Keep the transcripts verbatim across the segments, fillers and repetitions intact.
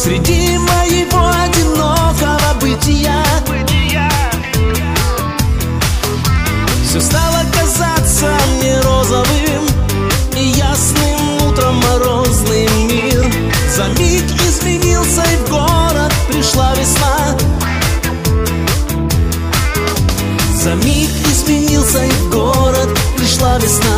среди моего одинокого бытия. Все стало казаться мне розовым и ясным утром морозный мир. За миг изменился, и в город пришла весна. За миг изменился, и в город пришла весна.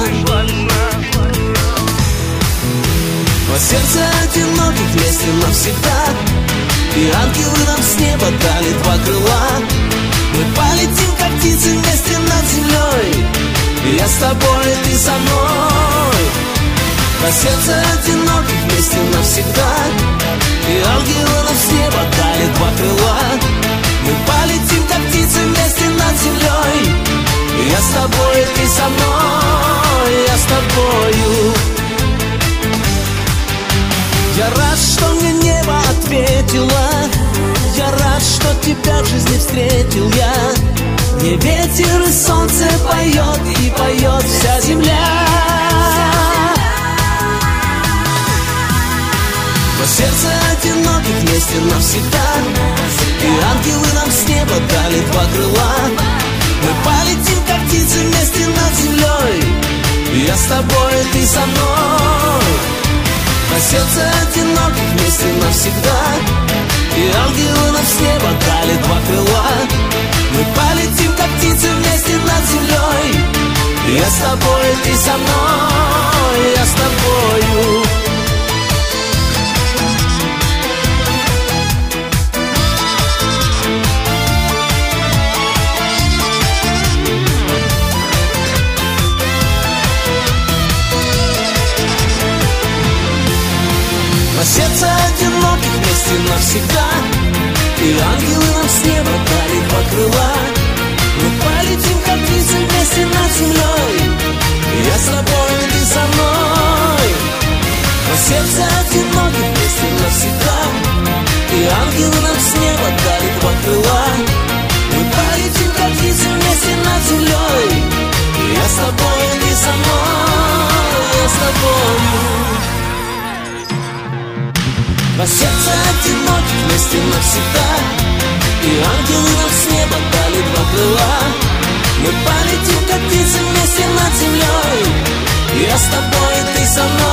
Во сердце одиноких вместе навсегда, и ангелы нам с неба дали два крыла. Мы полетим, как птицы, вместе над землей. Я с тобой, ты со мной. Во сердце одиноких вместе навсегда, и ангелы нам с неба дали два крыла. Мы полетим, как птицы, вместе над землей. Я с тобой, ты со мной. Я с тобою. Я рад, что мне небо ответило. Я рад, что тебя в жизни встретил я. Мне ветер и солнце поет, и поет вся земля. Во сердце одиноких вместе навсегда, и ангелы нам с неба дали два крыла. Мы полетим, как птицы, вместе над землей. Я с тобой, ты со мной. Во сердце одиноких вместе навсегда, и ангелы нам с неба дали два крыла. Мы полетим, как птицы, вместе над землей. Я с тобой, ты со мной. Я с тобою. Во сердце одиноких вместе навсегда, и ангелы нам с неба дали два крыла. Мы полетим, как птицы, вместе над землей. Я с тобой, ты со мной. Во сердце одиноких вместе навсегда, и ангелы нам с неба дали два крыла. Мы полетим, как птицы, вместе над землей. Я с тобой, ты со мной. Я с тобой. Во сердце одиноких вместе навсегда, и ангелы нам с неба дали два крыла. Мы полетим, как птицы, вместе над землей. Я с тобой, ты со мной.